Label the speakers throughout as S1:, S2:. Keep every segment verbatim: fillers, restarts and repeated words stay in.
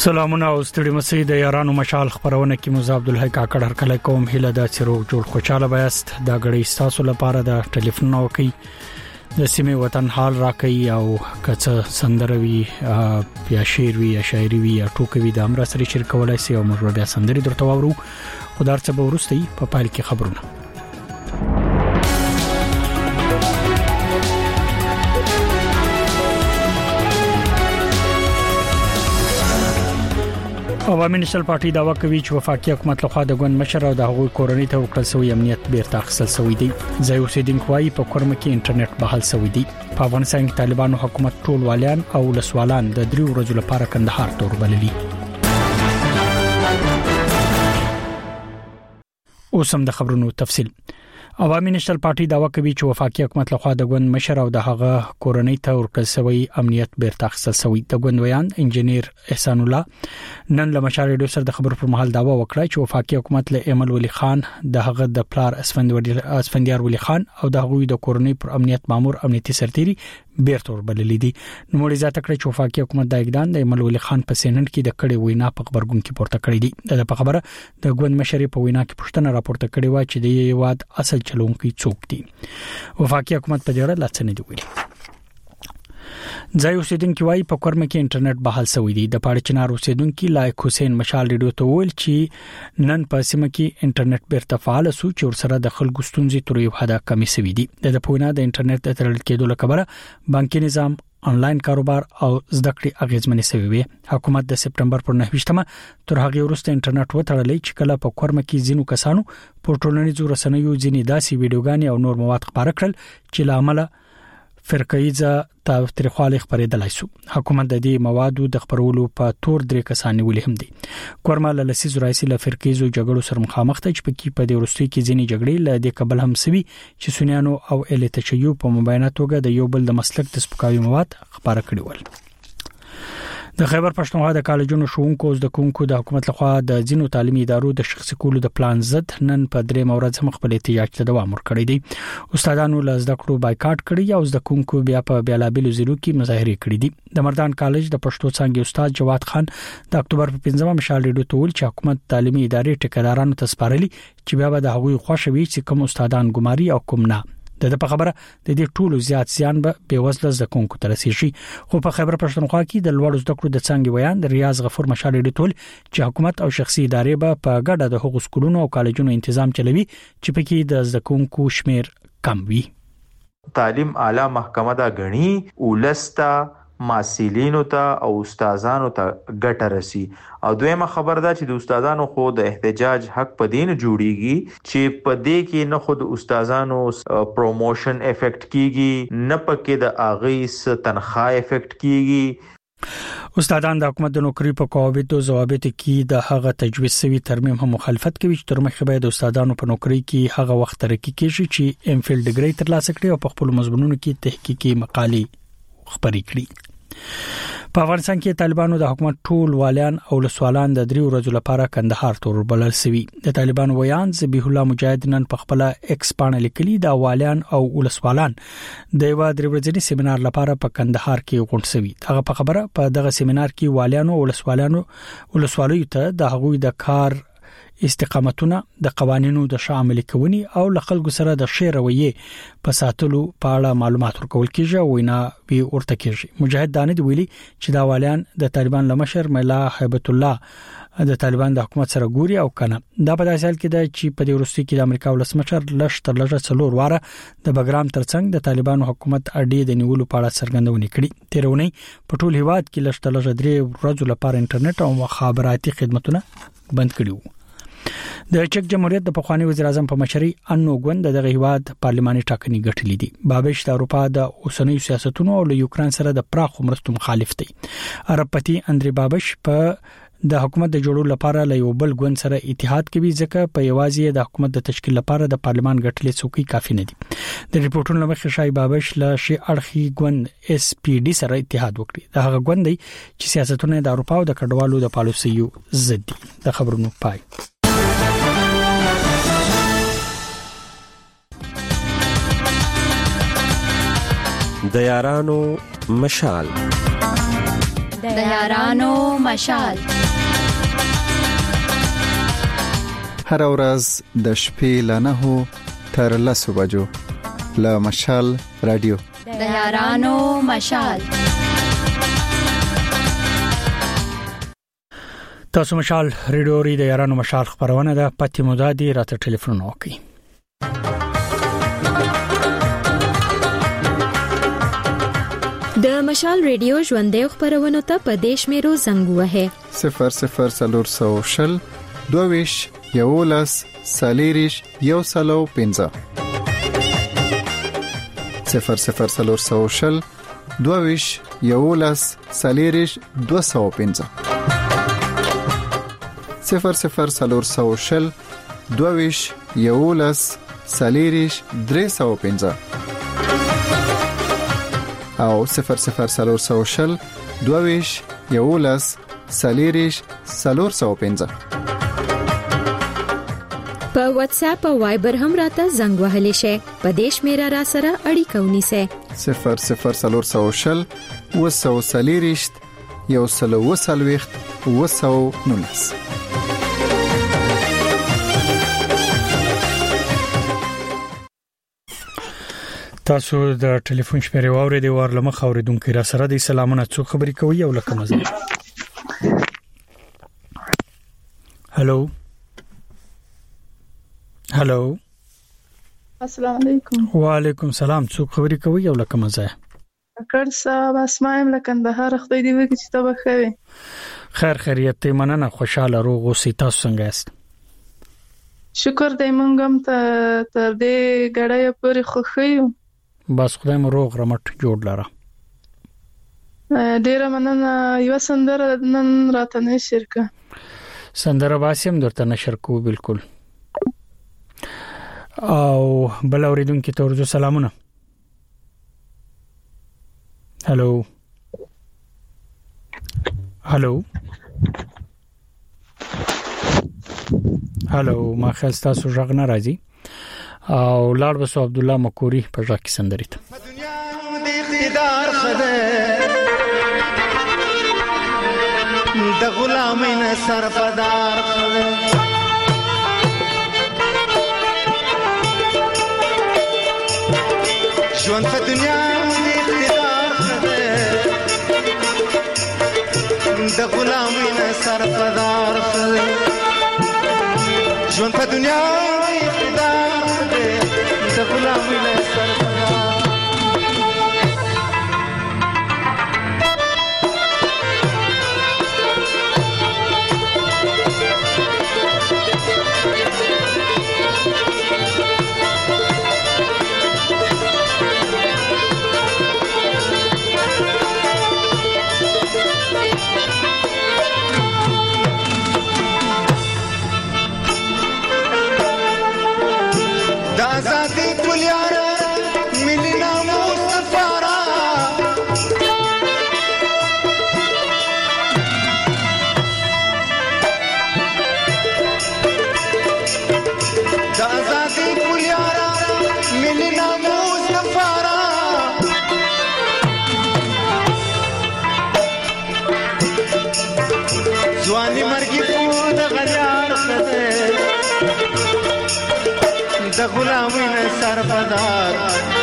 S1: سلامونه او ستړي مسي د یارانو مشال خبرونه کې موسی عبد الحی کاکړ هر کله کوم هله د چیرو جوړ خوشاله بیاست دا غړي تاسو لپاره د ټلیفون نو کوي د سیمه وطن حال راکې او کڅ سندروي یا شعر وی یا شاعري وی یا ټوکوي د امر سره شریکولای شي او موږ بیا سندري درته وورو خدای څخه ورستي په پایل کې خبرونه عوامي نشل پارټي داوا کوي چې وفاقي حکومت لخوا د ګوند مشر او د هغوی کورنۍ ته وکړل شوی امنیت بیرته اخیستل شوی دی ځای اوسیدونکو وايي په کورم کې انټرنیټ بحال شوی دی په افغانستان کې طالبانو حکومت ټول والیان او لسوالان د دریو ورځې لپاره کندهار ته وربللي اوس هم د خبرونو تفصیل عوامي نشل پارټي داوا کوي چې وفاقي حکومت لخوا د ګوند مشر او د هغه کورنۍ ته ورکړل شوی امنیت بیرته اخیستل شوی د ګوند ویان انجنیر احسان الله نن له مشال ریډیو سره د خبر پر مهال داوا وکړه چې وفاقي حکومت له ایمل ولی خان د هغه د پلار اسفندیار ولی خان او د هغوی د کورنۍ پر امنیت مامور امنیتي سرتيري بیرته وربللي دي نو مولي ذات کړ چې وفاقي حکومت د اقدام د ایمل ولی خان په سینټ کې د کړي وینا په خبرګون کې پورته کړی دی د په خبره د ګوند مشر په وینا کې پښتنه راپورته کړي و چې د یواد اصل چلونکي څوک دي وفاقي حکومت په جوړه لاتنه دی ویلي ځای اوسیدونکو وايي په کورم کې انټرنیټ بحال شوی دی د پاړ چنار اوسیدونکو لایق حسین مشال ریډیو ته ویل چې نن په سیمه کې انټرنیټ بیرته فعال شو چې ورسره د خلکو ستونزې تر یو حد کمی شوی دی د پوینا د انټرنیټ د تړل کېدو لپاره بانکي نظام انلاین کاروبار او زده کړې اغیزمنې شوی وي حکومت د سپټمبر پر نهه تر هغه وروسته انټرنیټ وتړلې چې کله په کورم کې زینو کسانو په ټولنیزو رسنیو ځینې داسې ویډیوګانې او نور مواد خبره کړل چې لامل فرقایزه تاریخوالي خبرېدلای شو حکومت د دې موادو د خبرولو په تور درې کسان ولې هم دي کورمال لسیز رئیس له فرقایزو جګړو سره مخامخ ته چې په کې په دې ورستي کې ځینې جګړې له دې قبل هم سوي چې سنیانو او ال تشیو په مباینه توګه د یو بل د مسلک د سپکاوي مواد خبره کړي ول د خیبر پښتونخوا د کالجونو شونکو د کوونکو د حکومت لخوا د ځینو تعلیمي ادارو د شخصي کولو د پلان ضد نن په درې مورز هم خپل احتجاج ته دوام ورکړی دی استادانو له زده کړو بایکاټ کړی او زده کوونکو بیا په بیلابلو ځایونو کې مظاهره کړې دي د مردان کالج د پښتو څانګې استاد جواد خان د اکتوبر په پنځمه مشال ریډیو ته ویل چې حکومت تعلیمي ادارې ټیکدارانو ته سپارلي چې بیا به د هغوی خوشوي چې کوم استادان ګماري او کوم نه د په خبره د دې ټولو زیات زیان به به وزله زکونکو تر رسیدي خو په خبره پښتونخوا کې د لوړ زده کړو د څنګه بیان د ریاض غفور مشال ډیټول چې حکومت او شخصي ادارې به په ګډه د حقوق سکولونو او کالجونو تنظیم چلوي چې پکې د زکونکو شمیر کم وي
S2: تعلیم اعلی محکمه دا غني ولستا ماسیلینو ته او استادانو ته ګټه رسی او دویمه خبر ده چې د استادانو خو د احتجاج حق په دین جوړیږي چې په دې کې نه خود استادانو پروموشن افیکټ کیږي نه پکې د اغیس تنخواه افیکټ کیږي
S1: استادان د حکومت د نوکری په قواعدو ضوابط کې د هغه تجویز شوی ترمیم هم مخالفت کوي چې تر مخه به د استادانو په نوکری کې هغه وخت ترقی کیږي چې ام فیل ډیګری ترلاسه کړي او په خپل مضمونونو کې تحقیقي مقالې خبرې کړي په افغانستان کې طالبانو د حکومت ټول والیان او لسوالان د دریو ورځې لپاره کندهار ته وربلل شوی د طالبانو ویان ذبیح الله مجاهد نن په خپل ایکس باندې لیکلي د والیان او لسوالان د یو درې ورځې سیمینار لپاره په کندهار کې غونډ شوی هغه په خبره په دغه سیمینار کې والیان او لسوالانو ولسوالیو ته د هغوی د کار استقامتونه د قوانینو د شامل کونی او لخلکو سره د شیر رویه په ساتلو په اړه معلومات ورکول کیږي او وینا وی ورته کیږي مجاهد دانه دی ویلي چې دا والیان د طالبان لمشر ملا هیبت الله د طالبان د حکومت سره ګوري او کنه دا په داسې حال کې ده چې په دې ورستي کې د امریکا ولسمشر لښ تر لږه څلور واره د بګرام ترڅنګ د طالبانو حکومت اړې د نیولو په اړه څرګندونه کړې تیرونی په ټول هیواد کې لښ تر لږه درې ورځې لپاره انټرنیټ او مخابراتي خدماتونه بند کړي د چک جمهوریت د پخوانی وزیر اعظم په مشرۍ انو ګوند دغه هیواد پارلماني ټاکنې ګټلې دي بابش د اروپا د اوسنیو سیاستونو او له یوکرين سره د پراخ مرستو مخالف دی عرب پتی اندري بابش په د حکومت د جوړولو لپاره له یو بل ګوند سره اتحاد کوي ځکه په یوازې د حکومت د تشکیل لپاره د پارلمان ګټلې څوکۍ کافي نه دي د ریپورتونو لمخې شای بابش له شي اړخي ګوند اس پی ډي سره اتحاد وکړي دا هغه ګوند دی چې سیاستونه د اروپا او د کډوالو د پالیسیو ضد دي د خبرونو پای
S3: د یارانو مشال د یارانو مشال.
S4: هر ورځ د شپې له نهو تر لسو بجو له مشال رادیو
S3: د یارانو مشال.
S1: تاسو مشال ریډیو ری د یارانو مشال خبرونه ده. پتی مودادي راته ټلیفون وکړي.
S5: د مشال ریډیو ژوندې خبرونه ته په دیش میرو زنګ وهه
S4: صفر صفر سلور سو شل دویش یولس سالیریش یو سلو پنځه صفر صفر سلور سو شل دویش یولس سالیریش دو سو پنځه صفر صفر سلور سو شل دویش یولس سالیریش درې سو پنځه او صفر صفر سلور سو شل دویش یولس سالیریش سلور سو پنځه.
S5: په واتس اپ او وایبر هم راته زنګ وهلی شي. په دیش میرا را سره اړیکه ونیسه
S4: صفر صفر سلور سو شل وسو سالیریش یو سلو وسلويخت وسو نونس.
S1: تاسو د ټلیفون شمیرې واورېدې ورلمه خوریدونکو را سره د سلامونه څو خبرې کوي او لکه مزه. هالو هالو
S6: السلام علیکم.
S1: وعلیکم السلام. څو خبرې کوي او لکه مزه.
S6: کړ صاحب اسمایم لکندهار خدای دې وکړي چې تاسو بخوي.
S1: خیر خیریت مننه. خوشاله روغ اوسئ. تاسو څنګه یاست؟
S6: شکر دې مونږ هم ته تر دې غړې پورې خوخیو.
S1: بس خدای مو روغ رمټ جوړ لاره.
S6: ډیر مننه. یو سندره نن راته نشر کا.
S1: سندره باسم درته نشر کو بالکل. او بل اوریدونکو ته ورته سلامونه. هالو هالو هالو ما خیال تاسو ژغ نه راځي او لار بسو عبد الله مکوري په ژغ کې سندري ته
S7: دنیا د اقتدار خده د غلامین سرپدار خده ژوند په دنیا د اقتدار خده د غلامین سرپدار خده ژوند په دنیا د غلامین سرپدار ځواني مرګي په د غلیار خده د غلامین سرپدار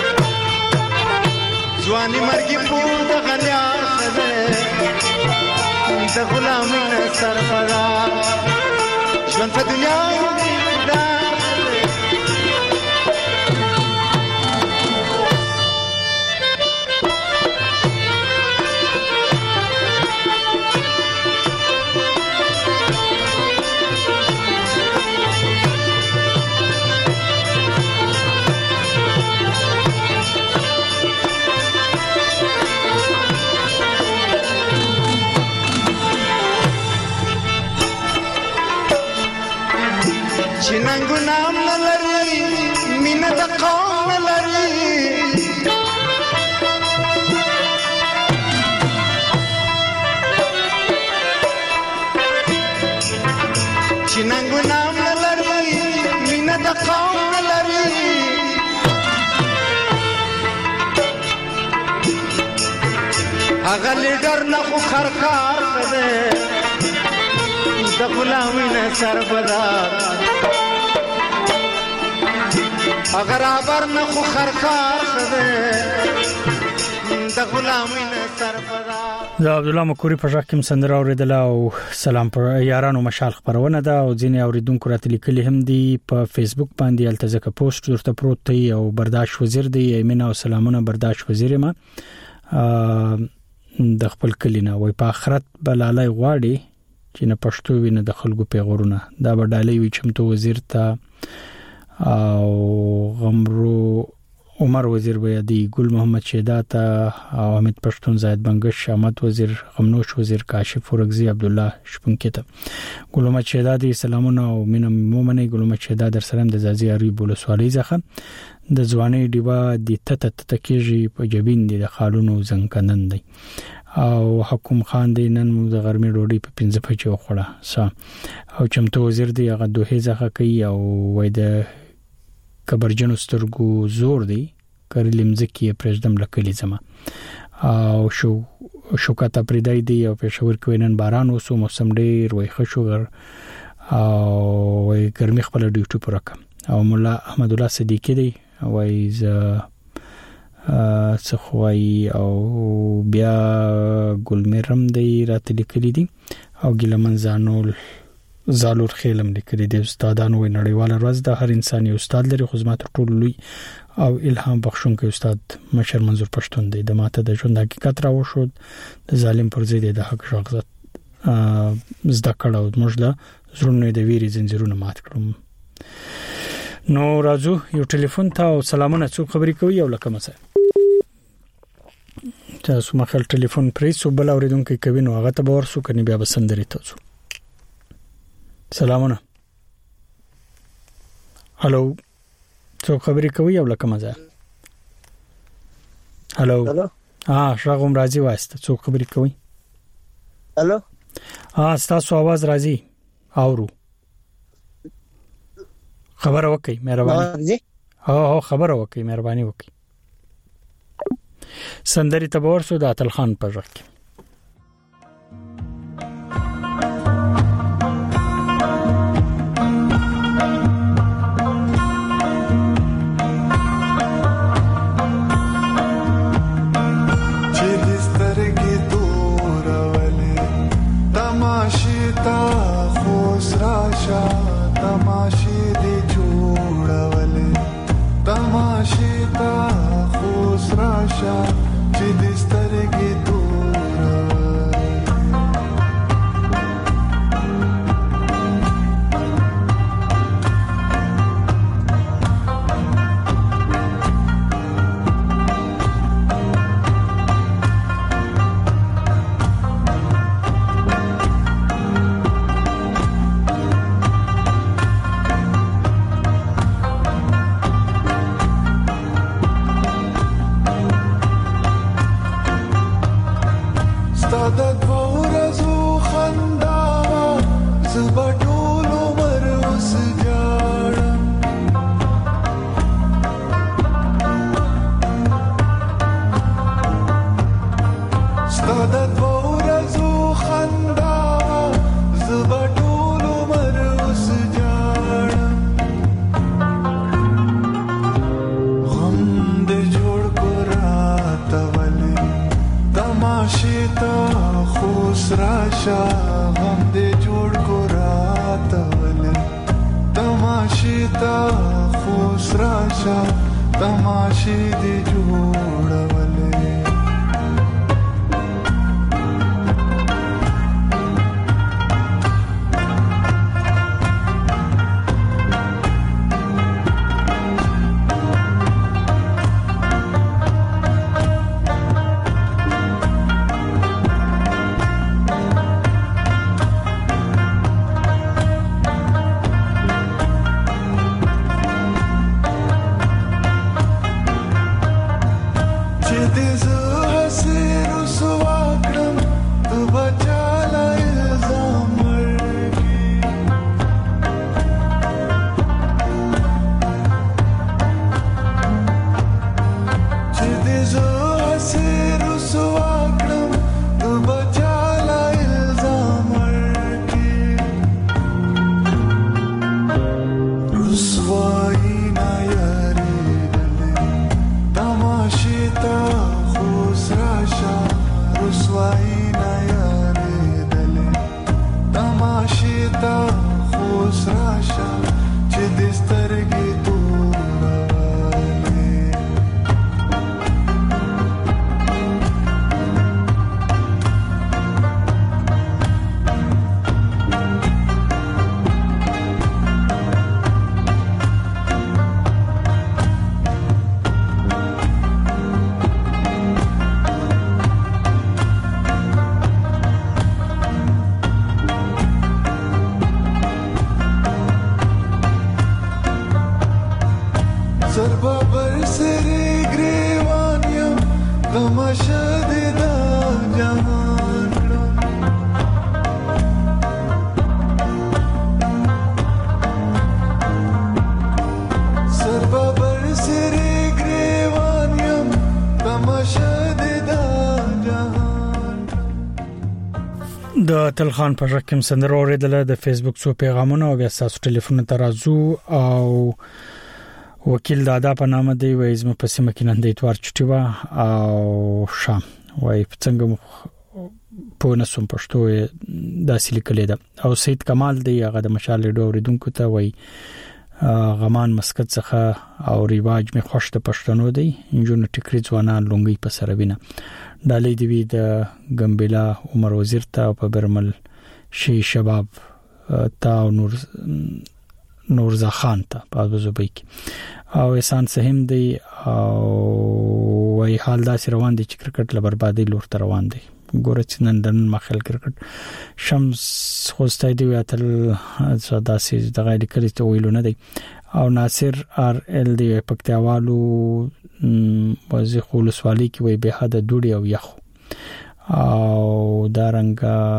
S7: ځواني مرګي په د غلیار خده د غلامین سرپدار ژوند په دنیا هغه لیډر نه خو خرکار خده د غلامي نه سربدار اگر ابر نه خو خرکار خده د غلامي نه سربدار.
S1: د عبد الله مکوري په ځکه کوم سندره اوریدل او سلام پر یارانو مشال خبرونه ده او ځینې اوریدونکو راته لیکلي هم دي په فیسبوک باندې التزکه پوسټ ورته پروت دی او برداشت وزیر دی ایمنه او سلامونه برداشت وزیر ما د خپل کلینا وای په آخرت بلالای غواړي چې نه پښتو ویني د خلکو پیغورونه دا بډالۍ وي چمتو وزیر ته او غمرو عمر وزیر بیادی ګل محمد شهدات او حمید پښتون زاید بنگش احمد وزیر غمنوش وزیر کاشف ورغزی عبد الله شپونکته ګل محمد شهدات سلامونه او مینه مومنه ګل محمد شهدات در سلام د زازی اړي بوله سوالي ځخه د ځواني دیبا د تت تکیږي په جبین دي د خالونو زنګکنن دی او حکوم خان دی نن موږ د غرمې ډوډۍ په پنځه بجو خوړه سا او چمتو وزیر دی هغه دوه ځخه کوي او وای د کبرجن سترګو زور دی کړلم ځکه پرېږدم لکلی زما او شو شوکات پریدای دی او پېښور کې نن باران وسو موسم ډیر وای خشوګر او وای ګرمي خپل ډیوټي پرکم او مولا احمد الله صدیقی دی وای ز څخوي او بیا ګلمرم دی راته لیکلي دي او ګلمن زانول زالور خیلم لیکلي دي استادانو وی نړیواله ورځ د هر انسان یو استاد لري خدمت ټول لوی او الهام بخښونکی استاد مشر منظور پښتون دی د ماته د ژوند حقیقت راوښود د ظالم پر ضد د حق شخصت زده کړو موږ له زړونو د ویري زنجیرونه مات کړم. نو راځو یو ټلیفون ته او سلامونه څو خبرې کوي او لکه مسه تاسو مخال ټلیفون پرې سو بل اوریدونکو کوي نو هغه ته باور سو کني بیا بسندري تاسو سلامونه هالو څو خبرې کوي او لکه مزه هالو ها شغوم راځي واسطه څو خبرې کوي
S8: هالو
S1: ها تاسو आवाज راځي اورو خبر وکي مهرباني ها ها خبر وکي مهرباني وکي سندري تبور سو د اتل خان پر وکي
S9: There's a
S8: سربا برسر گریوانیم تماشا دیدا جهان سربا برسر گریوانیم تماشا دیدا جهان.
S1: د تلخان په رقم سندره اوریدله د فیسبوک څو پیغامونه او بیا تاسو ټلیفون ته راځو. او وکیل دادا په نامه دی وایي زما په سیمه کې نن د اتوار چټي وا او شام وایي څنګه په نسوم پښتو داسې لیکلې ده. او سید کمال دی هغه د مشال ډو اوریدونکو ته وایي غمان مسکت څخه او ریواج می خوش د پښتنو دی انجون ټیکری ځوانان لونګي په سره وینه ډالې دی د ګمبلا عمر وزیر ته په برمل شي شباب تا نور نورزا خان ته په زوبې کې او احسان سهم دی او وای حال داسې روان دي چې کرکټ له بربادي لور ته روان دي. ګوره چې نن د مخل کرکټ شمس خوستای دی واتل داسې د غیر کلی ته ویلو نه دی. او ناصر ار ال دی پکتیاوالو وزي خولسوالی کې وای به حد دوړي او یخ او دارنګ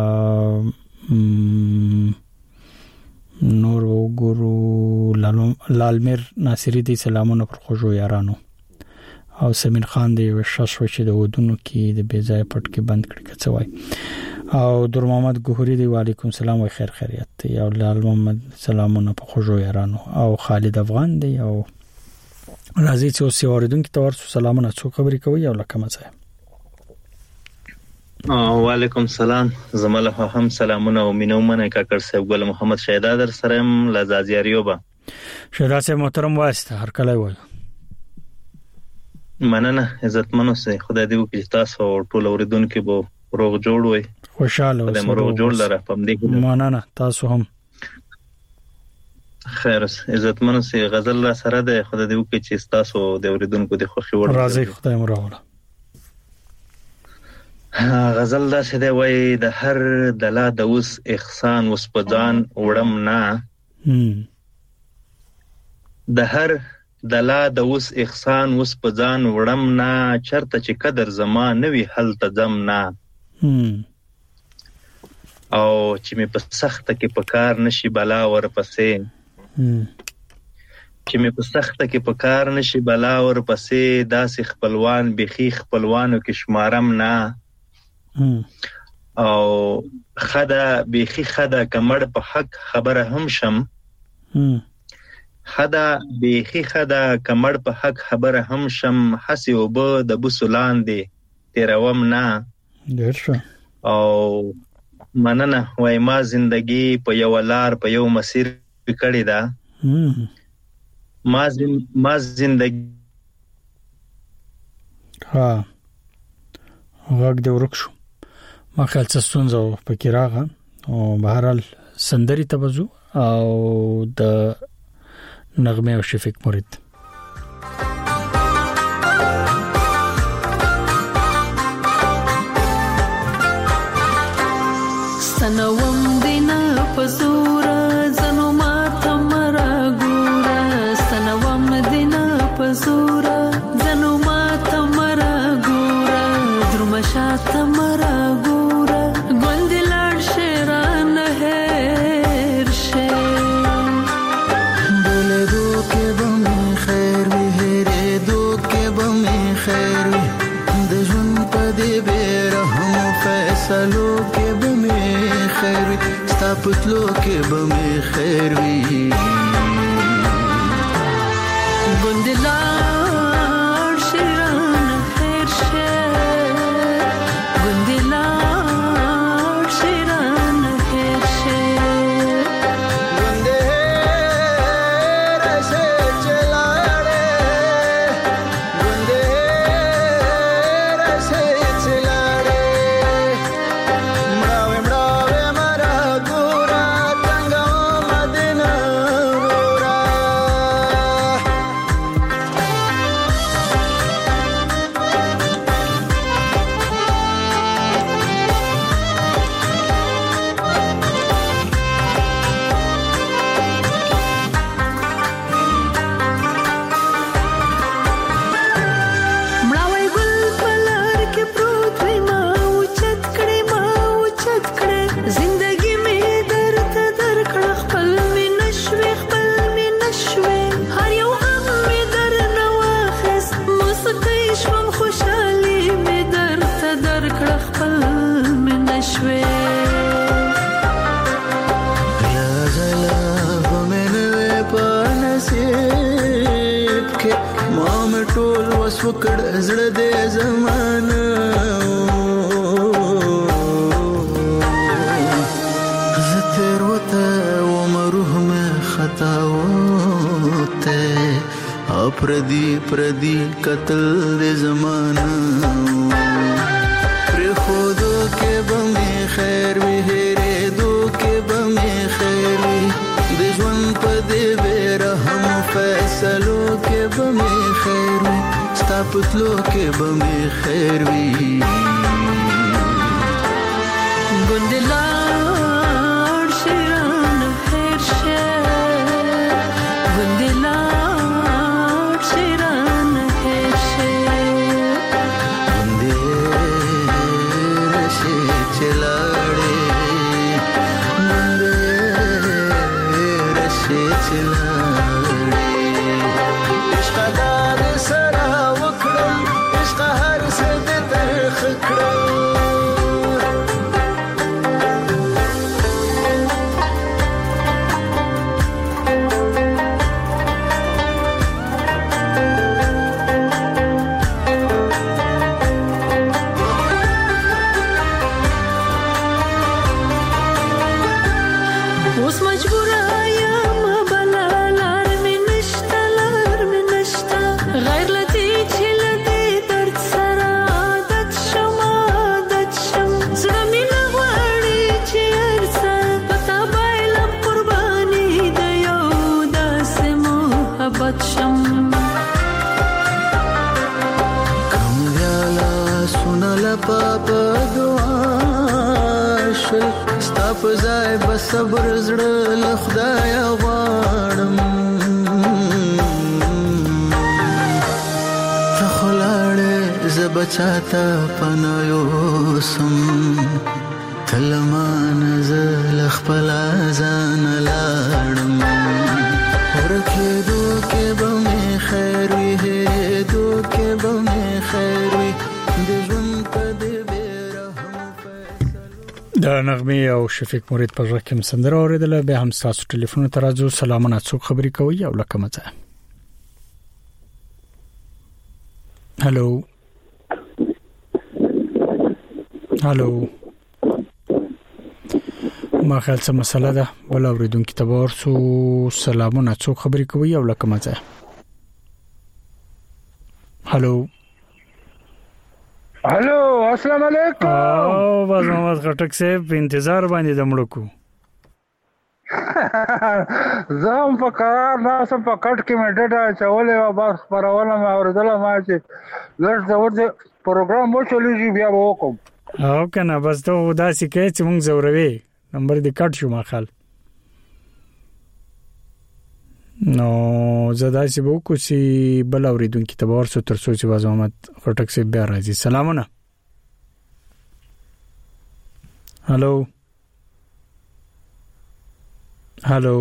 S1: نور وګورو لالمیر ناصری دی سلامونه پر خوشو یارانو. او سمیر خان دی وشش وشي د ودونو کې د بیځای پټ کې بند کړی کڅوای. او در محمد ګوهری دی وعلیکم السلام و خیر خیریت. او لال محمد سلامونه په خوشو یارانو. او خالد افغان دی او راځي چې اوس اوریدونکو ته ورسو سلامونه څو خبرې کوي او لکه مزه.
S9: وعلیکم السلام زماله هم سلامونه او مينو منه کاکر صاحب ګل محمد شهدا در سره هم لزازیاریوبا
S1: شهدا صاحب محترم واسطه هر کله وای
S9: مننه عزتمنو سه خدای دې وکړي تاسو ټول اوریدونکو به روغ جوړ وي
S1: خوشاله اوسئ
S9: روغ جوړ لره پم دې
S1: مننه تاسو هم
S9: خیر عزتمنو سه غزل را سره ده خدای دې وکړي چې تاسو د اوریدونکو د خوښي وړ
S1: راځي خدای مو راوړه.
S9: غزل دا څه دی وای د هر دلا د اوس احسان وس پدان وړم نه د هر دلا د اوس احسان وس پدان وړم نه چرته چې قدر زمان نوي حل تزم نه او چې می په سخت کې پکار نشي بلا ور پسې چې می په سخت کې پکار نشي بلا ور پسې داسې خپلوان بخي خپلوانو کې شمارم نه او خدا بیخی خدا کمړ په حق خبره هم شم خدا بیخی خدا کمړ په حق خبره هم شم حسی وب د بوسلان دی تیروم نه
S1: درشه
S9: او مننه وای ما زندگی په یو لار په یو مسیر کړی دا ما زن ما زندگی
S1: ها وګ د ورکشو ما خیال څه ستونزه پکې راغله او بهرحال سندري تبزو او د نغمه او شفیق مرید
S10: سنوم دینا پزورا زنو ما تمرا ګورا سنوم دینا پزورا زنو ما تمرا ګورا درمشا تمرا
S8: سلو کې به مې خیر وي ستا پتلو کې به مې خیر وي
S10: ګوندلار شیران خیر شه ګوندلار شیران خیر شه
S8: ګوندې راسه چلاړې ګوندې راسه چلاړې ما مې ټول وس وکړ زړه دې زمانه زه تیر وته وم روح مې خطا وته پردي پردي قتل دې زمانه پر خودو کې بمې خیر وي هېرې دو کې بمې خیر وي د ژوند په دې بېرحم فیصلو کې بمې خیر وي ستا پتلو کې بمې خیر وي
S10: ګوندې لاړ شي رانه هېر شي ګوندې لاړ شي رانه هېر شي
S8: ګوندې راشي چې لاړې ګوندې راشي چې لاړې عشق دا دې سره وکړم عشق هر څه دې ترخ کړم
S10: اوس مجبوره یم بله لار مې نشته لار مې نشته غیر له دې چې له دې درد سره عادت شم عادت شم زړه مې نه غواړي چې هر څه په تا بایلم قرباني د یو داسې محبت شم
S8: کمزالا سونا لپا په دعا شل ستا په ځای به صبر زړه له خدایه غواړم ته خو لاړې زه به چاته پناه یوسم ته له مانه زه له خپله ځانه لاړم ورکېدو کې به مې خیر وي هېرېدو کې به مې خیر وي د ژوند په دې
S1: د نغمه او شفیق مرید په ځکه کوم سندره اوریدله به هم تاسو ټلیفون ته راځو سلامونه څوک خبري کوي او لکه مزه هالو هالو ما خیال څه مسله ده بل اوریدونکو ته ورسو سلامونه څوک خبري کوي او لکه مزه هالو
S11: हेलो अस्सलाम वालेकुम
S1: او باز محمد خټک صاحب په انتظار باندې دمړو کو
S11: زم په قرار ناسم په کټ کې مې ډډه چولې او بس پرونه مې اوردله ما چې لږ زورته پروګرام مو چلوږي بیا وکم
S1: او کنه بس ته داسې کې چې موږ زوروي نمبر دې کټ شو ما خال نو زدا چې وو کو چې بل اوریدونکو ته ورسو تر څو چې باز محمد خټک صاحب بیا راځي سلامونه هالو هالو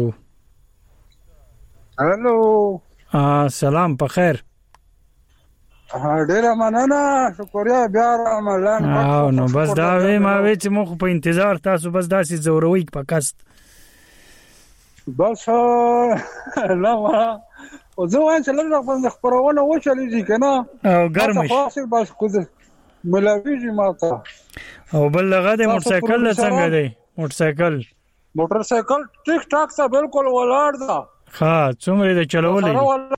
S11: هالو
S1: ا سلام په خیر
S11: ډیر مننه شکریا بیا رمضان
S1: او نو بس دا وې ما وې چې مخ په انتظار تاسو بس داسې زوروي په کاست
S11: بس لا ما او زه وایم چې لږ په خبرونه وچلېږي کنه
S1: او ګرم شي
S11: خاصه بس کوز ملاویږي ماته
S1: او بل لغه د موټر سایکل څنګه دی موټر سایکل
S11: موټر سایکل ټیک ټاک سره بالکل ولاړ ده
S1: ها څومره د چلولې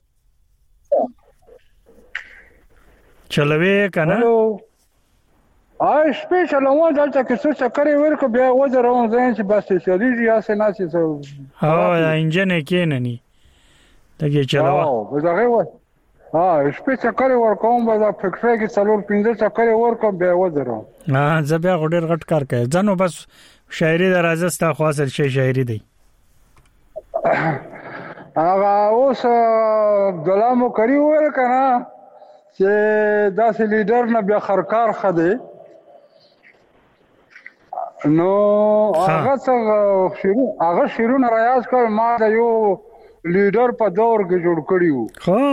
S1: چلوي کنه
S11: آی سپیشل مو دلته کې څه چکرې ورکو بیا وځرون ځین چې بس سړي یا سه ناسي څه
S1: ها انجن کې نه ني دغه چلاوه
S11: او دغه و ها سپیشل چکرې ورکوم به دا فکرې کې څلور پنځه چکرې ورکوم بیا وځرون
S1: ها زبیا غډر غټ کار کوي ځنو بس شاعري درازستا خاصل شي شاعري دی
S11: هغه اوس دلامو کوي ور کنه چې داسې لیډر نه بیا خرکار خده نو هغه څنګه شروع هغه شروع ریاض کول ما د یو لیډر په دور کې جوړ کړیو
S1: ها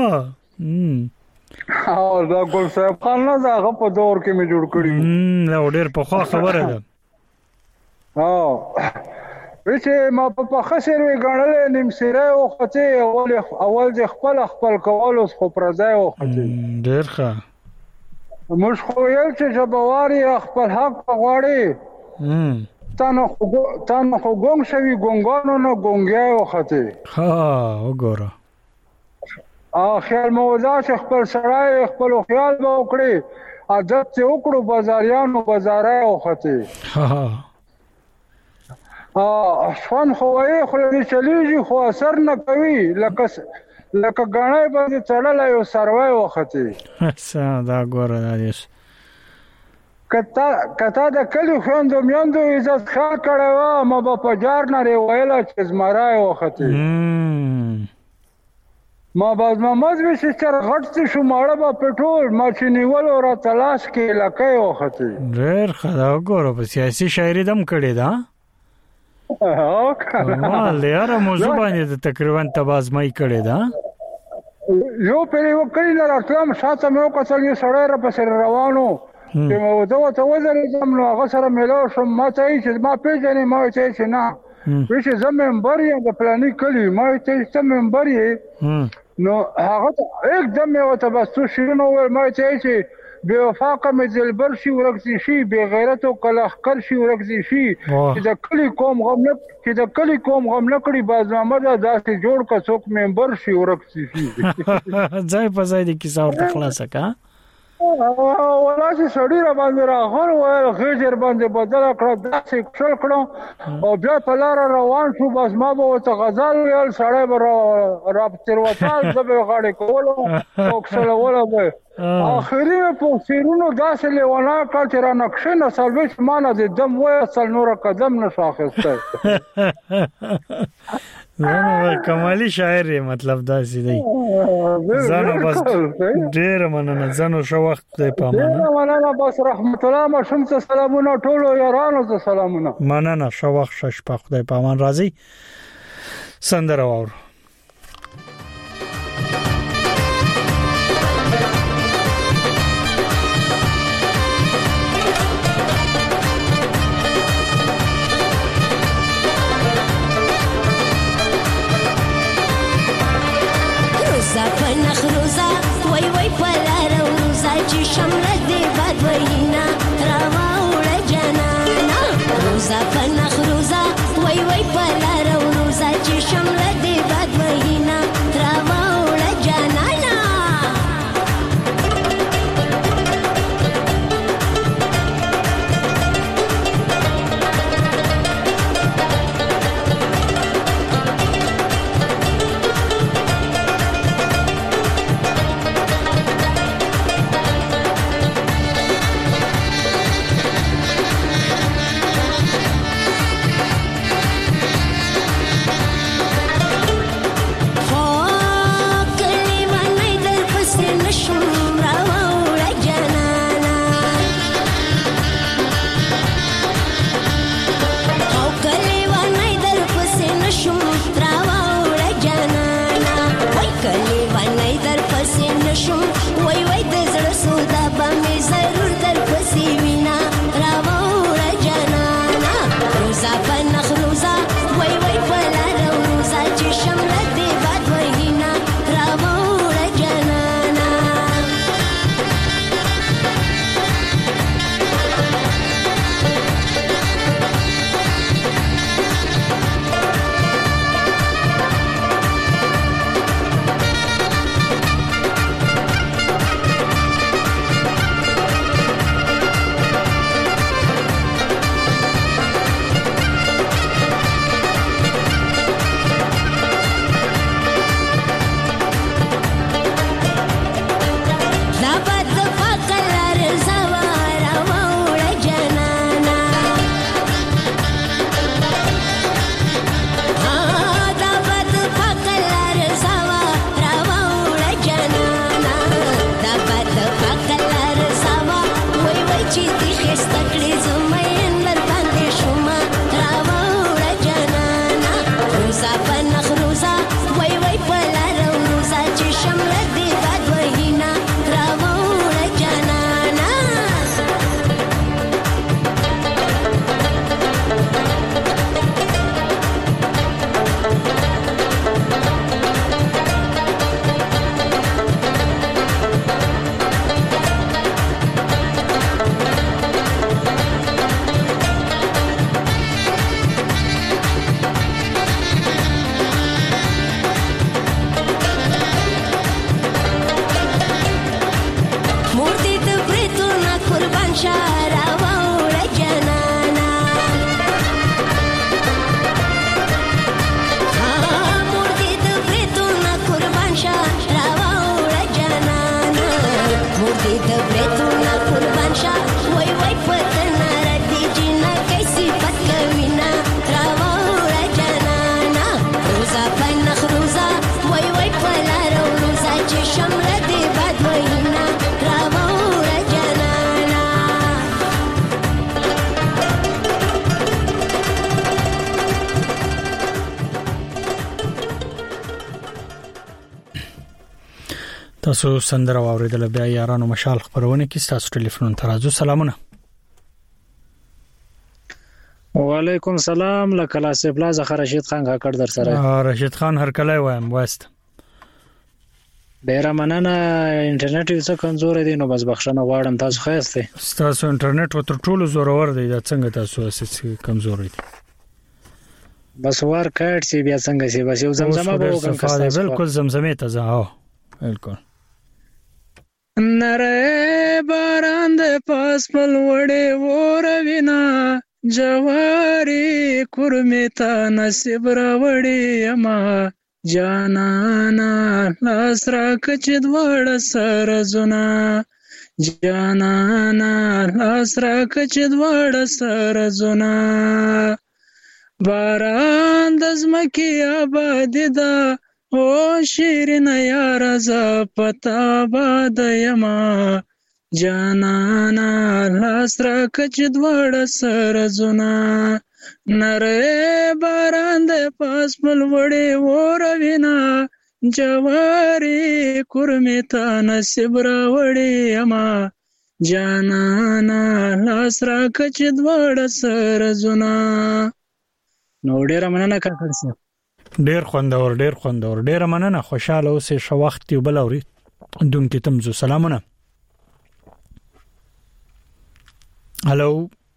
S11: او دا ګل صاحب خان نه هغه په دور کې مې جوړ کړیو
S1: هم دا ډېر په خوا خبره ده
S11: ها چې ما په خسر وی غړلې نیم سره او خته اول اول ځ خپل خپل کول اوس خو پرځای او خته
S1: ډیر ښه
S11: موږ خو یو چې جبواري خپل حق غواړي
S1: هم
S11: تانو تانو خو ګونګ شوی ګونګانو نه ګونګیا او خته
S1: ها وګوره
S11: اخر موضوع خپل سړی خپل خیال به وکړي عادت ته وکړو بازاریانو بازارای او خته
S1: ها
S11: ا شون خو یې خو دې چلیږي خو اثر نه کوي لکه لکه غاڼه باندې چړلای او سروای وخته
S1: څه دا ګوره دا دې
S11: کتا کتا د کلی خوندو میاندو عزت خال کړه ما په پجار نه ویلا چې زمرای وخته ما باز ما مزوي چې تر غټ شو ماړه په پټول ما چې نیول او را تلاش کې لکه وخته
S1: ډېر خدا ګوره په سیاسي شاعري دم کړي دا
S11: او
S1: ما لاره موضوع باندې تقریبا تبازمای کړي دا
S11: یو پرې وکړی نه راتلم شاته مې وکړل یو سړی را پسې روانو چې مو دوه ته وزر زم نو هغه سره ملو شم ما ته چې ما پیژنې ما ته چې نه ویشه زم ممبر یم د پلانې کلی ما ته چې ممبر یې نو هغه एकदम مې وته بس تو شیرونو ما ته چې بے وفا کم دلبر شي ورغزي شي بے غیرت او کلخکر شي ورغزي شي چې د کلی قوم غم نه چې د کلی قوم غم نه کړي باز محمد داسې جوړ کا څوک ممبر شي ورغزي شي
S1: ځای په ځای د کیسه ورته خلاصه کا
S11: ولا چې سړی را باندې راغور وای غیر باندې بدل کړ داسې څل کړو او بیا په لار روان شو بس ما به ته غزل ویل سړی به را تر وتال زبې غاړي کولو او څل ولا به اخري په سیرونو داسې لیوانا کړ چې را نقشه نه سلويش مانه د دم وای اصل نور قدم نشو اخسته
S1: زنو کمالی شاعر مطلب دا سي دی زنو بس ډېر مننه زنو شو وخت په پامانه
S11: مننه بس رحمت الله مشم ته سلامونه ټولو یارانو ته سلامونه
S1: مننه شو وخت شش په خدای پامان راضي سندره اور
S12: نخروزا وای وای پلار روزا چې شمله دې باد وینا روا وړه جنانا روزا نخروزا وای وای پلار روزا چې شمله دې باد وینا روا وړه جنانا دې د بریتونه قربان شه وای وای پتن ردی جنا کیسی پت کوینا راوړه جانانا روزا پنخ روزا وای وای پلار روزا چې شمله دې باد وینا راوړه جانانا
S1: تاسو سندره واوریدل بیا یارانو مشال خبرونه کې تاسو ټلیفون ترازو سلامونه
S13: وعلیکم سلام لکلا سپلا زخر رشید خان کاکړ در سره
S1: رشید خان هر کله وایم وست
S13: ډیر مننه انټرنیټ یې څه کمزور دی نو بس بخښنه غواړم تاسو خیسته
S1: تاسو انټرنیټ وتر ټولو زورور دی دا څنګه تاسو اساس کمزور دی
S13: بس ور کټ سی بیا څنګه سی بس یو زمزمه به وکم
S1: کسته بالکل زمزمه ته زه ها بالکل
S13: نره باران د پاس پل وړې وروینا جواری کورمیتا نصیب را وړې اما جانانا لاس را کچ دوړ سر زنا جانانا لاس را کچ دوړ سر زنا باران د زمکی آباد دا او شیرین یار ز پتا باد یما جانانا لاس را کچ دوړ سر زنا نره باران د پاس پل وړې وروینا جواری کورمیتا نصیب را وړې اما جانانا لاس را کچ دوړ سر زنا نو ډیر مننه کاکړ صاحب
S1: ډیر خوندور ډیر خوندور ډیر مننه خوشاله اوسې شو وخت یو بل اوري دونکو تمزو سلامونه هالو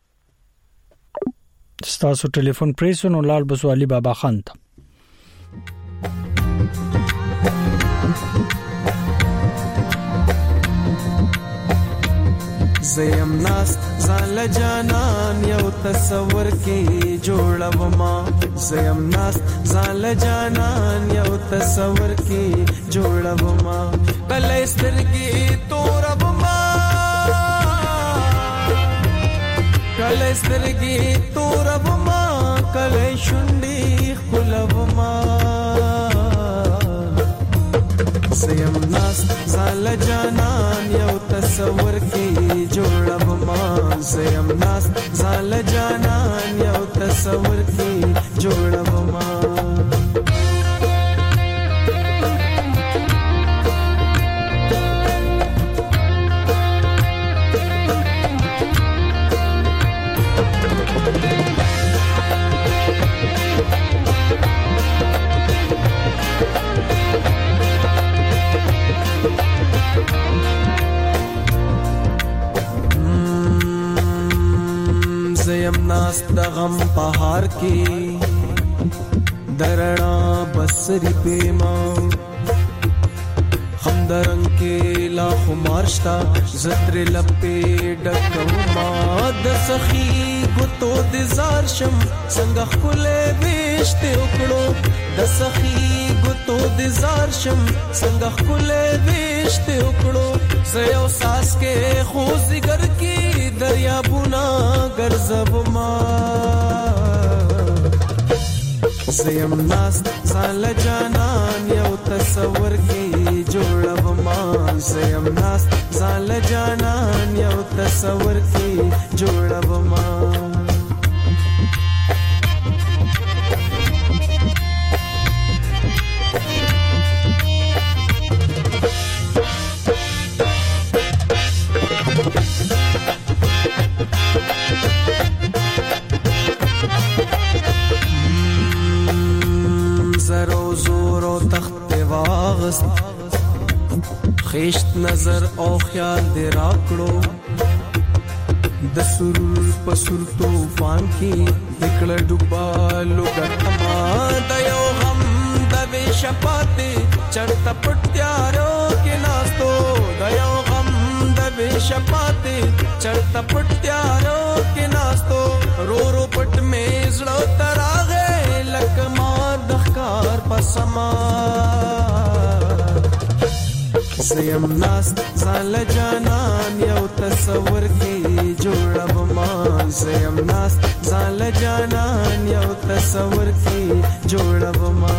S1: ستاسو ټلیفون پریسونو لال بسوالی بابا خان ته
S14: زیم ناست زال جانان یو تصور کی جوړوما زیم ناست زال جانان یو تصور کی جوړوما کله سترګې توربما کله سترګې توربما کله شونډې خلوما زیم ناست زال جانان یو تصور کی جوړوما زیم ناست زال جانان یو تصور کی جوړوما زیم ناست د غم پهار کې درنا بسری پیما هم درنګ کې لا خمارشتا زتر لپې ډکوما د سخی ګوتو د زار شم څنګه خله وشته وکړو د سخی ګوتو د زار شم څنګه خله وشته وکړو زيو ساس کې خوځګر کې دریا بونا ګرځب ما زیم ناست زال جانان یو تصور کې جوړب ما زیم ناست زال جانان یو تصور کې جوړب ما خیشت نظر او خیال دې راکړو د سرور په سر طوفان کې دکړه ډوبالو ګټما د یو غم د وې شپاتې چرته پټیارو کې ناستو د یو غم د وې شپاتې چرته پټیارو کې ناستو رو رو پټ مې زړه تراغه لکه ما د ښکار پسما زیم ناست ځان له جانان یو تصور کې جوړم ما زیم ناست ځان له جانان یو تصور کې جوړم ما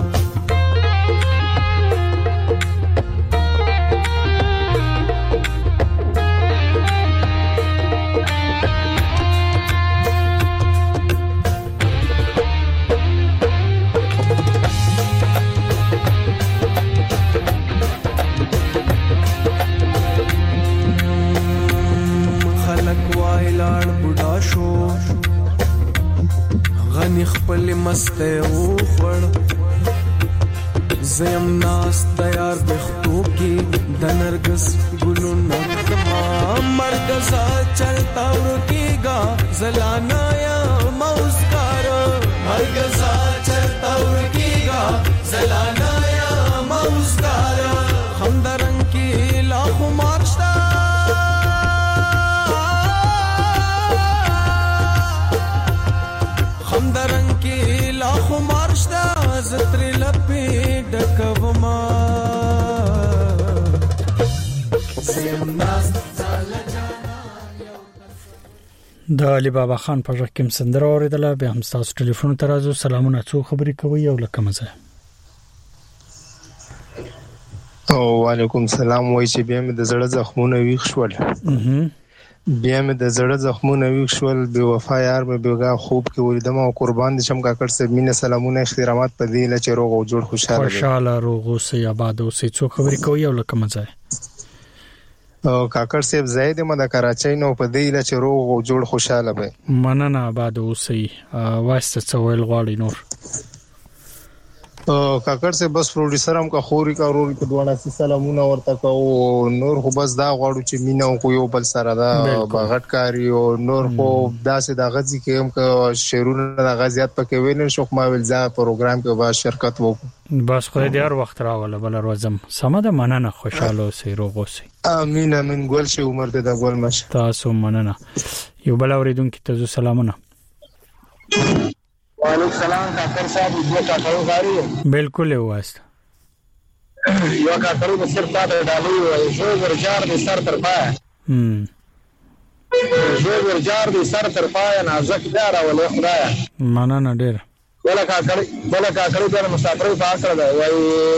S14: غنی خپل مسته او خړ زم ناس تیار بختو کی د نرګس ګلو نغما مرګزا چلتا ورکیگا زلانا یا موسکار مرګزا چلتا ورکیگا زلانا یا موسکار هم درن کی لاخ مارشتا درنګ کې لاخو مارشدا زتر لپې ډکوما
S1: د علي بابا خان په ځکه کوم سندره اوریدله به هم تاسو ټلیفون ته راځو سلامونه څو خبرې کوي او لکه مزه
S15: او وعلیکم السلام وای چې به مې د زړه زخمونه ویښ شول بیا مې د زړه زخمونه ویښ شول بې وفا یار مې بیګا خوب کې ولیدم او قربان دي شم کاکړ صاحب مینه سلامونه احترامات په دې لچ روغ او جوړ خوشاله
S1: خوشاله روغ او سي آباد او سي څو خبرې کوي او لکه مزه
S15: او کاکړ صاحب زید مده کراچۍ نو په دې لچ روغ او جوړ خوشاله به
S1: مننه آباد او سي واسطه څویل غواړي نور
S15: کاکړ سے بس پروډوسر هم کا خوري کا ورور په دوه ناسي سلامونه ورته کو نور خو بس دا غواړو چې مینا خو یو بل سره دا باغټ کاری او نور خو داسې د غزي کې هم کا شیرونه د غزيات پکې وینم شو ما ول ځا پروګرام کې با شرکت وکړو
S1: بس خو دې هر وخت راول بل ورځم سمده مننه خوشاله سي روغ سي
S15: امين امين ګل شي عمر دې دا ګل مش
S1: تاسو مننه یو بل اوریدونکو ته سلامونه
S16: وعلیکم السلام کاکر صاحب دې کاکرو غاری
S1: بالکل یو واسط
S16: یو کاکرو د سر پاتې ډالو یو ورجار د سر تر پای
S1: هم
S16: یو ورجار د سر تر پای نازک دار ولې خدای
S1: مننه ډیر
S16: ولا کاکر ولا کاکرو د مسافر په اصل ده وای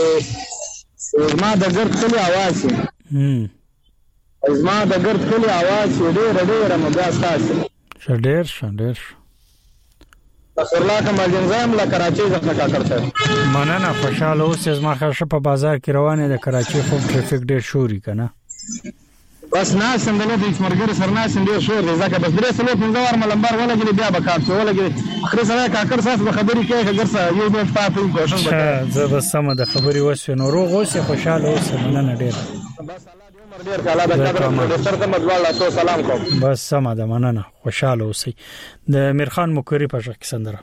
S16: ما د ګرد کلی आवाज
S1: هم
S16: ما د ګرد کلی आवाज ډیر ډیر مګاس تاسو
S1: شډیر شډیر
S16: اخرلا کمال جنزام لا کراچۍ څخه کاکړ ته
S1: مننه خوشاله اوس زما خاصه په بازار کې روانه ده کراچۍ خو ټریفیک ډیر شوري کنه
S16: بس ناس څنګه د مرګر سرناس ډیر شور دی ځکه بس درې سلو پنځه ور ملمبر ولګي بیا به کار څه ولګي اخر سره کاکړ ساس به خبرې کوي اگر څه یو دې پاتې کوشش وکړي
S1: زه بس سم د خبرې وسو نو روغ اوسه خوشاله اوسه مننه ډیر
S16: ډیر کاله د قدر پروډوسر ته مدواله تاسو سلام کوم
S1: بس سم ده مننه خوشاله اوسئ د میرخان مکری په ځکه سندره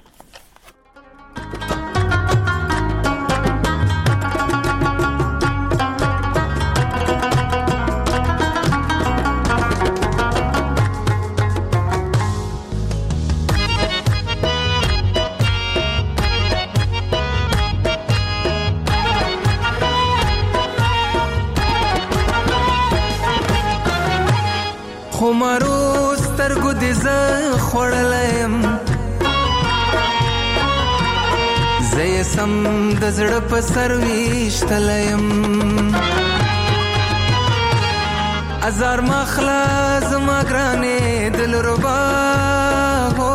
S14: خمارو سترګو دې ز خړلم زې سم د زړه په سر ویشتلم ازار مخلا زما ګرانې دل ربا هو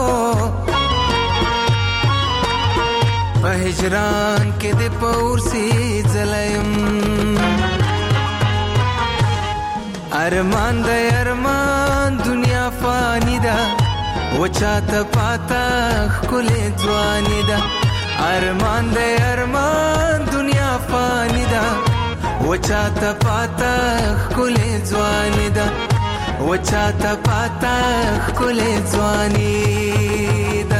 S14: په هجران کې دې پورسي ځلم ارمان د ارمان دنیا فانی ده وچاته پاتا خله ځواني ده ارمان د ارمان دنیا فانی ده وچاته پاتا خله ځواني ده وچاته پاتا خله ځواني ده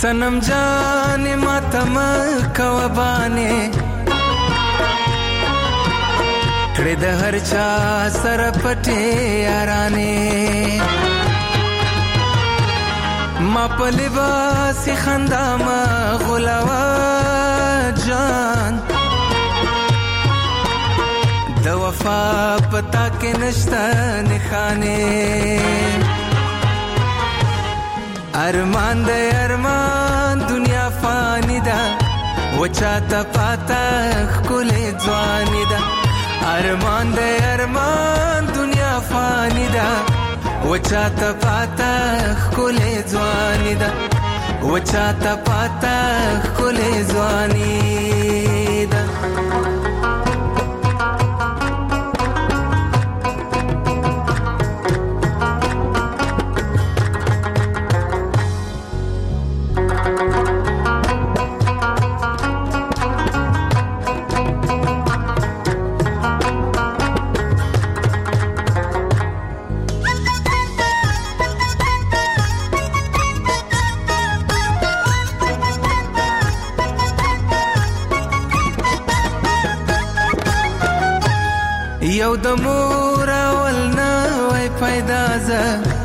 S14: सनम जाने मातम कवबाने کړه د هر چا سره پټه یارانه ما په لباس خندا ما غلاوا جان د وفا پتا کې نشته نخانه ارمان د ارمان دنیا فانی ده وچا ته پاتا خلې ځواني ده ارمان د ارمان دنیا فانی ده وچا ته پاتا خلې ځواني ده وچا ته پاتا خلې ځواني ده یو د مور اول نه وای پیدا ز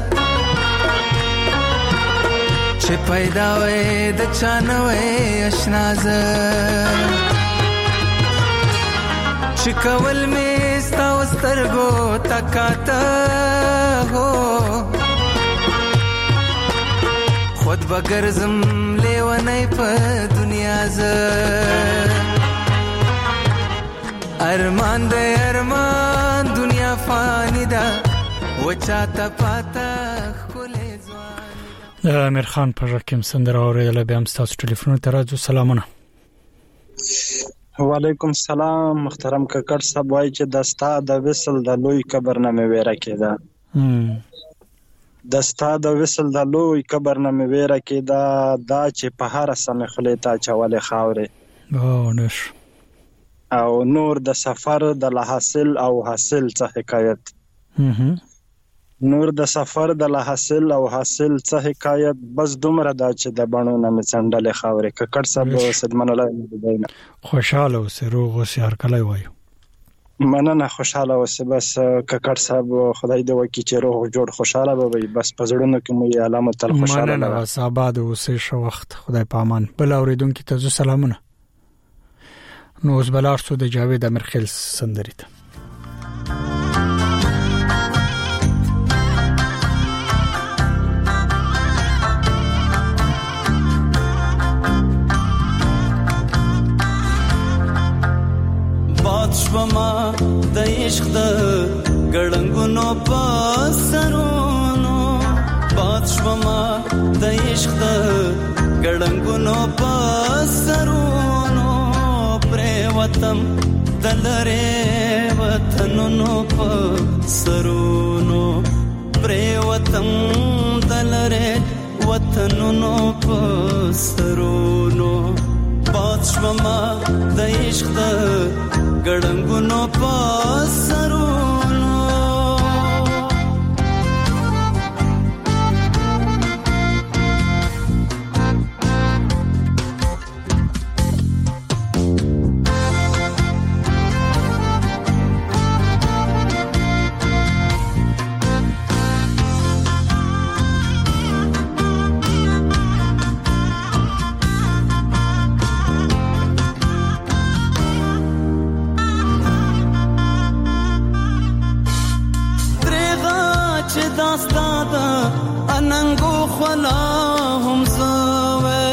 S14: چې پیدا وای د چانه وای آشنا ز چې کول می ستا وسترګو تکاته هو خود بغرزم لیونی په دنیا ز ارمان د ارمان دنیا فانی ده وچا ته پاتا خلې ځواني
S1: امیر خان پر رقم سندره اوریدل بیا هم تاسو ټلیفون ته راځو سلامونه
S17: وعلیکم السلام محترم ککړ صاحب وای چې دستا د وصل د لوی قبر نه مې ویره کېده دستا د وصل د لوی قبر نه مې ویره کېده دا چې په هر سمه خلې تا چولې خاورې
S1: او نش
S17: او نور د سفر د لحاصل او حاصل څه حکایت نور د سفر د لحاصل او حاصل څه حکایت بس دومره دا چې د بڼو نه مې څنډلې خاورې ککړ صاحب صدمن الله دې
S1: خوشاله اوسې روغ اوسې هر کله وایو
S17: مننه خوشاله اوسې بس ککړ صاحب خدای دې وکړي چې روغ جوړ خوشاله به وي بس په زړونو کې مو یې علامه تل خوشاله
S1: مننه بس آباد اوسې شو وخت خدای پامان بل اوریدونکو ته سلامونه نو اوس بلار سو د جاوید امرخیل سندري ته
S18: باد شوما د عشق د ګړنګونو پسرونو باد شوما د عشق د ګړنګونو پسرونو وطن دلره وطنونو پسرونو پرې وطن دلره وطنونو پسرونو باد شوما د عشق د ګړنګونو پسرونو اننګو خلا هم زوي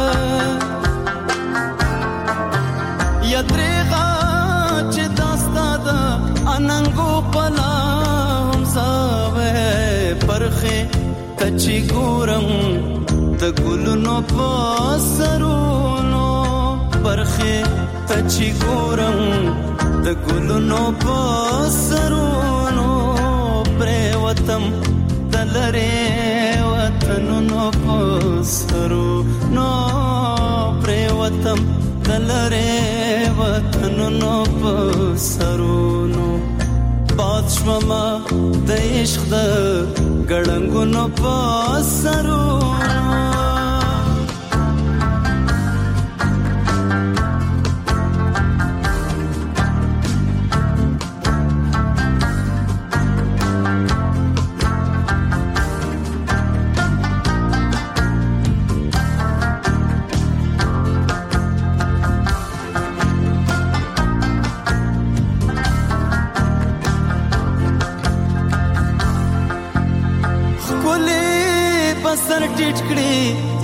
S18: یا درېغه چې داستا د اننګو خلا هم زوي پرخه تچي ګورم د ګلونو پسرونو پرخه تچي ګورم د ګلونو پسرونو پرې وطن دلره وطنونو پسرونو پرې وطن دلره وطنونو پسرونو باد شوما د عشق د ګړنګونو پسرونو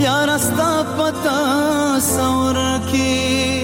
S18: یار استا پتا سور کی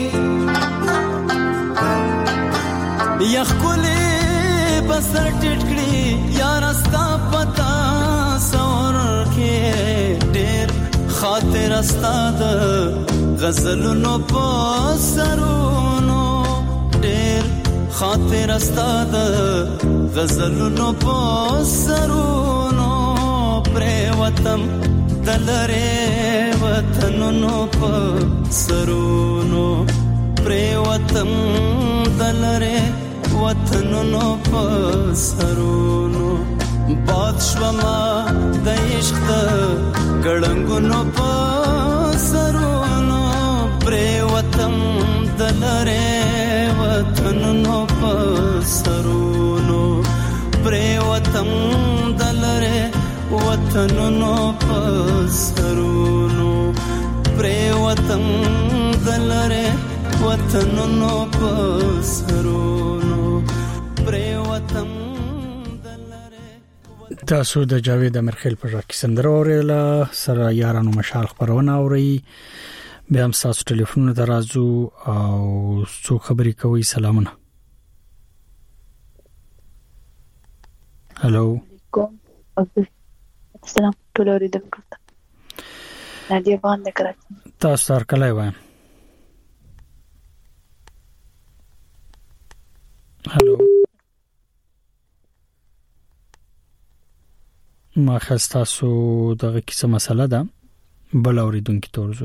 S18: یخ کلی بسر ټټکړي یار استا پتا سور کی ډېر خاطر استا د غزلونو په سرونو ډېر خاطر استا د غزلونو په سرونو پریوتم دلره وطنونو په سرونو پریوتم دلره وطنونو په سرونو باد شوما د عشق د ګړنګونو په سرونو پریوتم دلره وطنونو په سرونو پریوتم دلره وطنونو په سرونو پریوتم دلره وطنونو په سرونو پریوتم
S1: تاسو د جاوید امرخیل په ژبه کې سندره اوریله سره یارانو مشال خبرونه اوري بیا هم تاسو ټلیفون درازو او څو خبرې کوي سلامونه هالو
S19: السلام ټول اوریدونکو ته نادیه باندې کراچي
S1: تاسو تر کله وایم هالو ما خسته سو دغه کیسه مسله ده بل اوریدونکو تورزو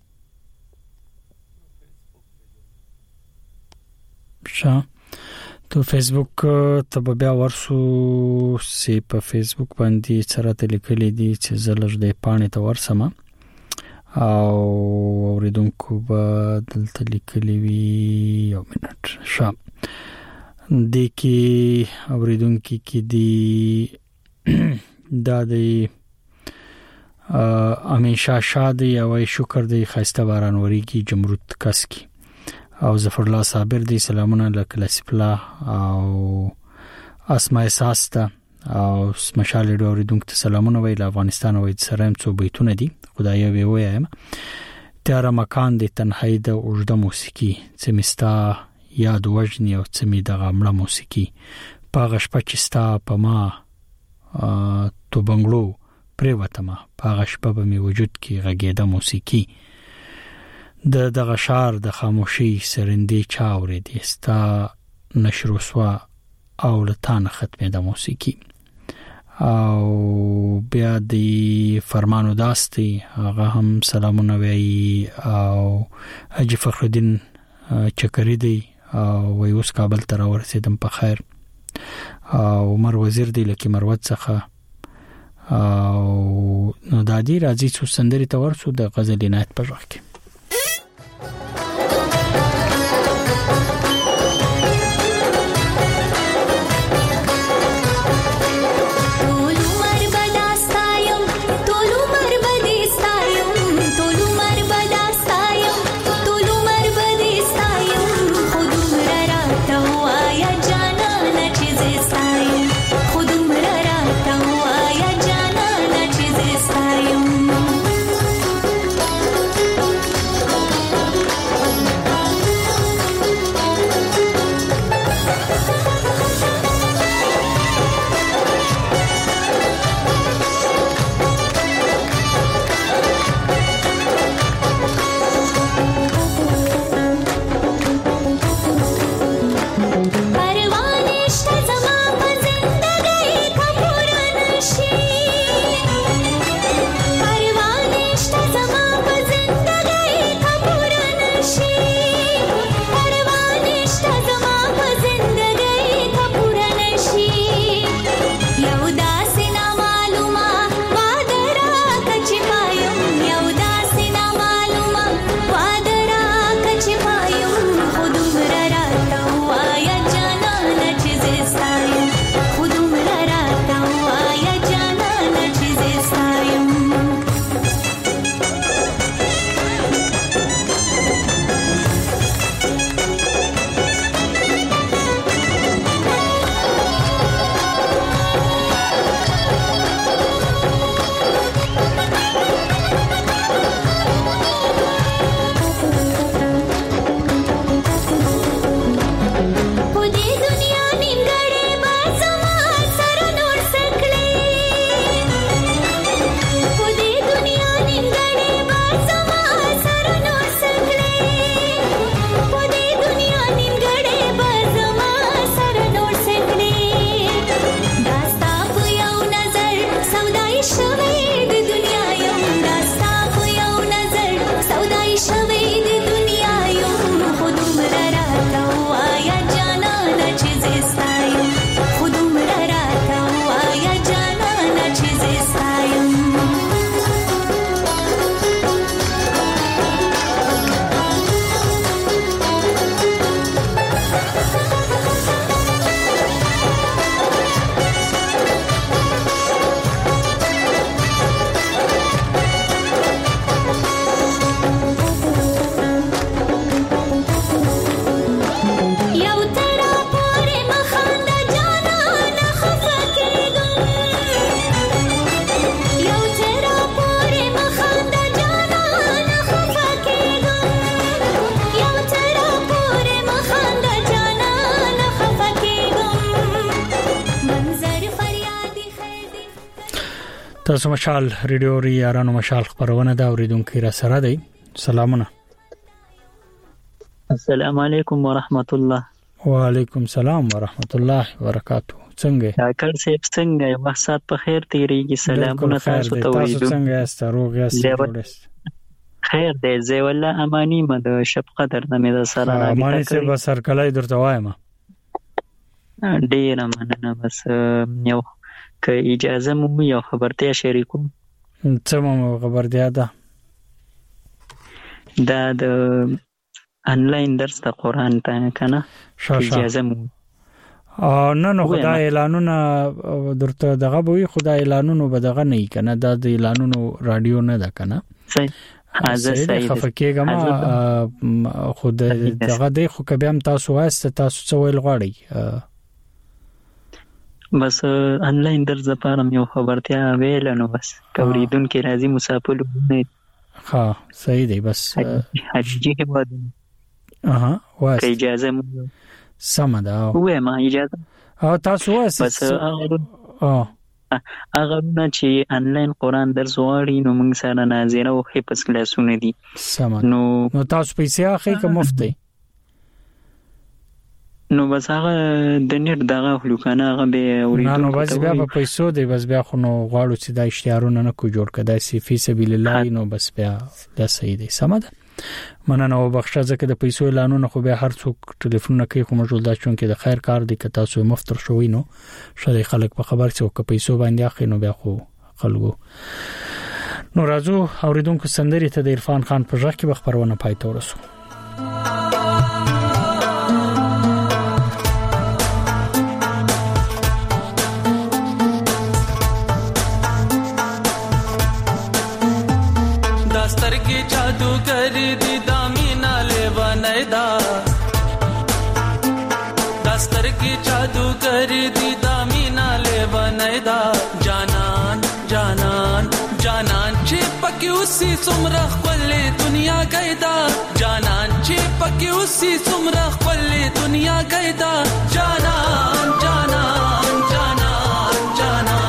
S1: شا تو فیسبوک ته بیا ورسو سی په فیسبوک باندې سره لیکلي دي چې زلج د پانی ته ورسم او اوریدونکو به دلته لیکلي وي یو منټ شا د کی اوریدونکو کې دی دا دی امین شاه شادي او شکر دی خسته بارانوري کی جمرود کس کی او ظفر الله صابر دی سلامونه لکلاسیف الله او اسماء ساستا او مشال دوریدونکو ته سلامونه ویل افغانستان او سره هم څو بیتونه دي خدای وی وایم تیار مکان دی تنهایی د اوجده موسیقي چې مستا یاد وجنی او چې می د غمړه موسیقي پاغش پچستا پما تو بنگلو پریوتما پاغش په می وجود کې غږیده موسیقي د دغه شعر د خاموشي سرندې چاورې دي ستا نشر وسوا او لتان ختمه د موسیقي او بیا دی فرمانو داستی هغه هم سلامونه وی او حاجی فخرالدین چکری دی او وی اوس کابل ته ورسېدم په خیر او عمر وزیر دی لکه مروت څخه او نو دادی راځي څو سندري ته ورسو د غزل عنایت په ژغ کې
S10: Thank you.
S1: تاسو مشال ریډیو ری یارانو مشال خبرونه دا اوریدونکو را سره دی. سلامونه.
S20: السلام علیکم ورحمت الله.
S1: وعلیکم السلام ورحمت الله وبرکاتہ. څنګه
S20: ډاکټر صاحب څنګه یو وخت په خیر تیریږي؟ سلامونه تاسو ته وایو.
S1: تاسو څنګه یاست؟ روغ یاست؟
S20: خیر دی. زه والله امانی مده شپ قدر نه مې د سره راځي.
S1: امانی څه به سر کلای درته وایم.
S20: ډیر مننه. بس یو که اجازه مو یو خبرتیا شریکو.
S1: څه مو خبرتیا ده؟
S20: دا د انلاین درس د قران ته کنه اجازه مو.
S1: نه نه خدای اعلانونه درته دغه به خدای اعلانونه به دغه نه کنه. دا د اعلانونو رادیو نه ده کنه.
S20: صحیح. حاضر صحیح.
S1: خفکیګم خود دغه د خو کبه هم تاسو واسه تاسو څه ویل غواړي؟
S20: بس انلاین درس لپاره یو خبرتیا ویل نو بس کوریدون کې راځي مسافر نه.
S1: ها صحیح دی. بس
S20: حجی هواد.
S1: اها واسه
S20: اجازه مو
S1: سم ده.
S20: وې ما اجازه
S1: او تاسو واسه
S20: بس اه هغه نه چې انلاین قران درس وړي نو موږ سره ناظره او حفظ کلاسونه دي.
S1: سم نو نو تاسو پیسې اخی که مفت دی؟
S20: نو بس هغه د نیټ دغه هلوکانه هغه به اوریدو.
S1: نه نو بس بیا په پیسو دی. بس بیا خو نو غواړو چې د اشتهارونه نه کو جوړ کړه سی فی سبیل الله. نو بس بیا دا صحیح دی. سم ده. مننه او بخښه ځکه د پیسو اعلانونه خو به هر څوک ټلیفون نه کوي. خو موږ دا چون کې د خیر کار دی که تاسو مفتر شوي نو شاید خلک په خبر څو که پیسو باندې اخی نو بیا خو خلکو. نو راځو اوریدونکو سندري ته د عرفان خان په ځخ کې به خبرونه پای ته ورسو.
S18: दस्तर की जादूगर दी दामिना ले बनैदा. दस्तर की जादूगर दी दामिना ले बनैदा. जानान जानान जानान चिपकी उसी सुमरा खले दुनिया गैदा. जानान चिपकी उसी सुमरा खले दुनिया गैदा. जानान जानान जानान जानान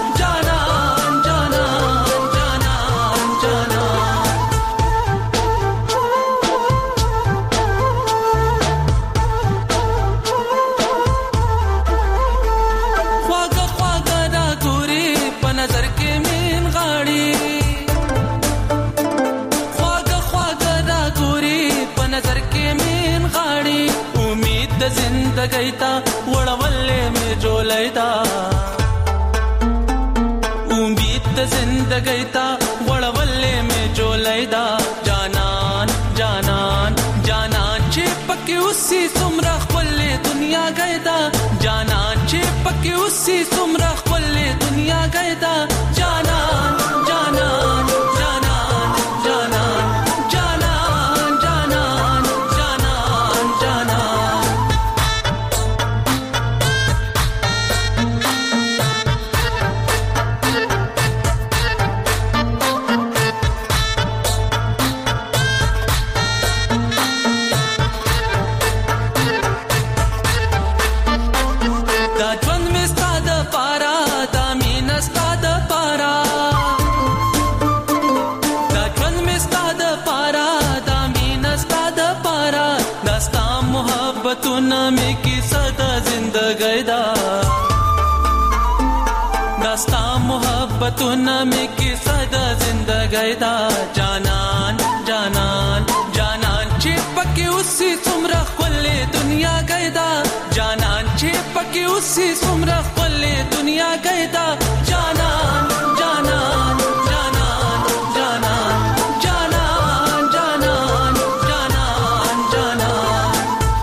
S18: जिंदगीता वड़वल्ले में जोलैदा. उम्मीद जिंदगीता वड़वल्ले में जोलैदा. जानान जानान जानान चिपकी उसी सुमरा खले दुनिया गैदा. जानान चिपकी उसी सुमरा खले दुनिया गैदा. जानान जानान जानान जानान जानान जानान जानान जानान. में की सदा जिंदगीदा. दास्ता मोहब्बतुना में की सदा जिंदगीदा. जानान जानान जानान चिपकी उसी सुमरा खले दुनिया गैदा. जानान चिपकी उसी सुमरा खले दुनिया गैदा. जानान जानान जानान जानान जानान जानान जानान जानान.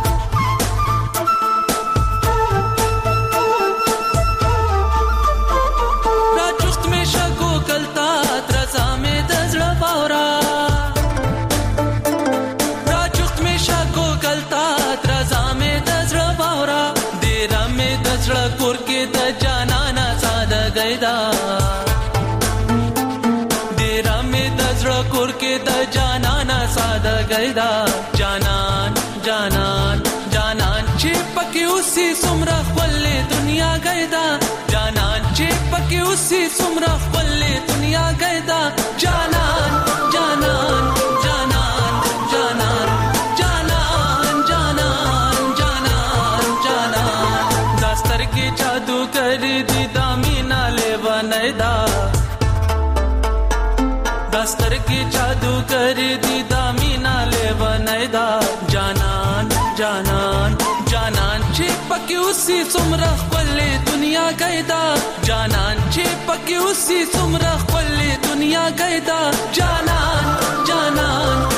S18: देरा में दजरा कुर के द जानाना सादा गैदा. जानान जानान जानान चिपकी उसी सुमरा खले दुनिया गैदा. जानान चिपकी پکې اوسې څومره خپلې دنیا ګیدا جانان جانان جانان جانان جانان جانان جانان جانان دا سترګې جادو کړې دي دا مینا لیونی دا دا سترګې جادو کړې دي دا مینا لیونی دا جانان جانان جانان چې پکې اوسې څومره خپلې دنیا ګیدا جانان چې پکې اوسې څومره خپلې دنیا ګیدا جانان جانان